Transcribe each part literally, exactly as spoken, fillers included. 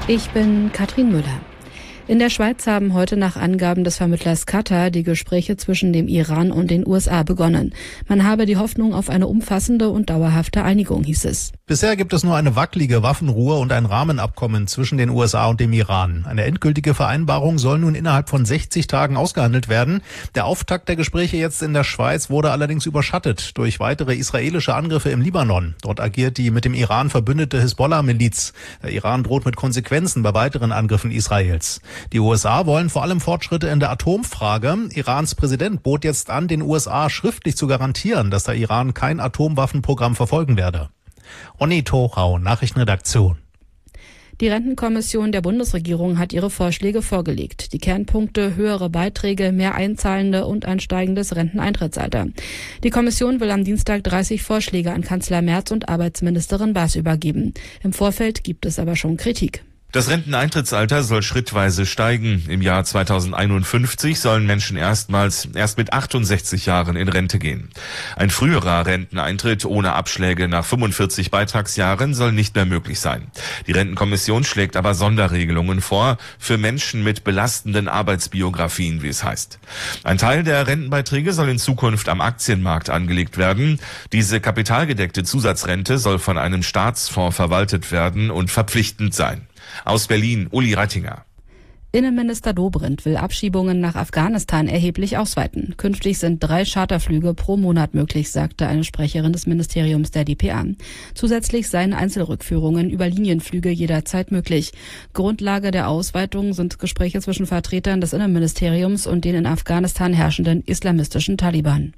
Ich bin Katrin Müller. In der Schweiz haben heute nach Angaben des Vermittlers Qatar die Gespräche zwischen dem Iran und den U S A begonnen. Man habe die Hoffnung auf eine umfassende und dauerhafte Einigung, hieß es. Bisher gibt es nur eine wackelige Waffenruhe und ein Rahmenabkommen zwischen den U S A und dem Iran. Eine endgültige Vereinbarung soll nun innerhalb von sechzig Tagen ausgehandelt werden. Der Auftakt der Gespräche jetzt in der Schweiz wurde allerdings überschattet durch weitere israelische Angriffe im Libanon. Dort agiert die mit dem Iran verbündete Hisbollah-Miliz. Der Iran droht mit Konsequenzen bei weiteren Angriffen Israels. Die U S A wollen vor allem Fortschritte in der Atomfrage. Irans Präsident bot jetzt an, den U S A schriftlich zu garantieren, dass der Iran kein Atomwaffenprogramm verfolgen werde. Onni Thorau, Nachrichtenredaktion. Die Rentenkommission der Bundesregierung hat ihre Vorschläge vorgelegt. Die Kernpunkte: höhere Beiträge, mehr Einzahlende und ein steigendes Renteneintrittsalter. Die Kommission will am Dienstag dreißig Vorschläge an Kanzler Merz und Arbeitsministerin Baas übergeben. Im Vorfeld gibt es aber schon Kritik. Das Renteneintrittsalter soll schrittweise steigen. Im Jahr zweitausendeinundfünfzig sollen Menschen erstmals erst mit achtundsechzig Jahren in Rente gehen. Ein früherer Renteneintritt ohne Abschläge nach fünfundvierzig Beitragsjahren soll nicht mehr möglich sein. Die Rentenkommission schlägt aber Sonderregelungen vor für Menschen mit belastenden Arbeitsbiografien, wie es heißt. Ein Teil der Rentenbeiträge soll in Zukunft am Aktienmarkt angelegt werden. Diese kapitalgedeckte Zusatzrente soll von einem Staatsfonds verwaltet werden und verpflichtend sein. Aus Berlin, Uli Reitinger. Innenminister Dobrindt will Abschiebungen nach Afghanistan erheblich ausweiten. Künftig sind drei Charterflüge pro Monat möglich, sagte eine Sprecherin des Ministeriums der D P A. Zusätzlich seien Einzelrückführungen über Linienflüge jederzeit möglich. Grundlage der Ausweitung sind Gespräche zwischen Vertretern des Innenministeriums und den in Afghanistan herrschenden islamistischen Taliban.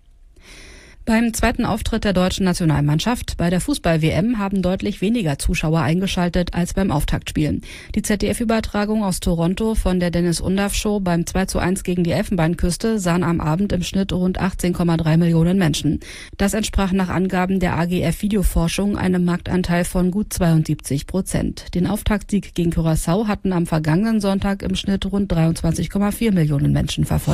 Beim zweiten Auftritt der deutschen Nationalmannschaft bei der Fußball-W M haben deutlich weniger Zuschauer eingeschaltet als beim Auftaktspiel. Die Z D F-Übertragung aus Toronto von der Dennis-Undaff-Show beim zwei zu eins gegen die Elfenbeinküste sahen am Abend im Schnitt rund achtzehn Komma drei Millionen Menschen. Das entsprach nach Angaben der A G F Videoforschung einem Marktanteil von gut zweiundsiebzig Prozent. Den Auftaktsieg gegen Curaçao hatten am vergangenen Sonntag im Schnitt rund dreiundzwanzig Komma vier Millionen Menschen verfolgt.